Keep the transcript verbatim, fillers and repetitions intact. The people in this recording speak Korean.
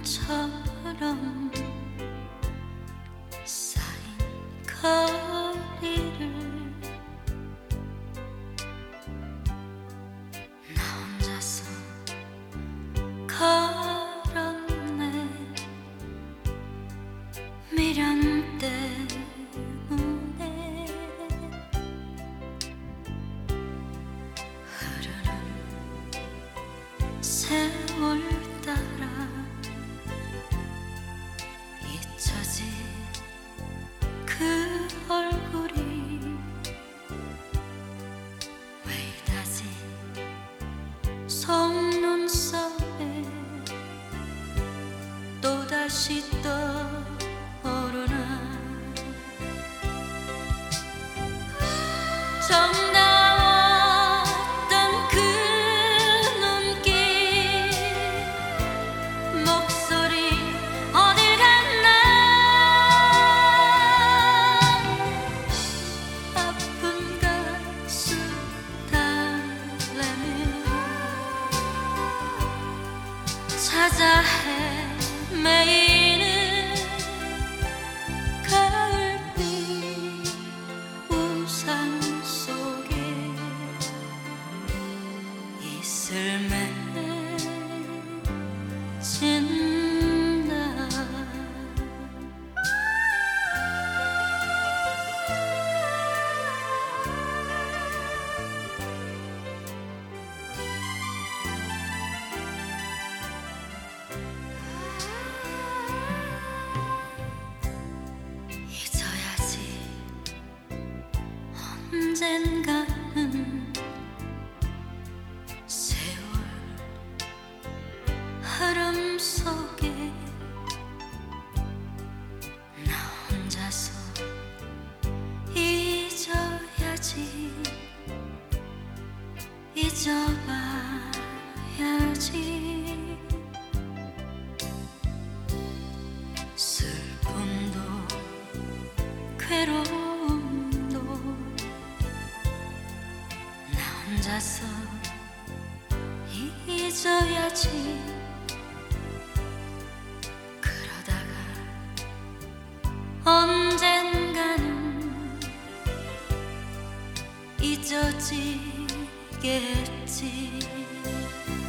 흙처럼 쌓인 거리를 나 혼자서 걸었네. 미련 때문에 흐르는 세월 따라 잊혀진 그 얼굴이 왜 이다지 속눈썹에 또다시 떠오르나. 정나왔던 그 눈길 목소리 어딜 갔나. 아픈 가슴 달래며 찾아 헤매이는 가을빛 우산 속에 이슬 맺힌다. 잊어야지 언젠가는 세월 흐름 속에 나 혼자서 잊어야지. 잊어봐야지. 슬픔도 괴로움도 나 혼자서 잊어야지. 그러다가 언젠가는 잊어지겠지.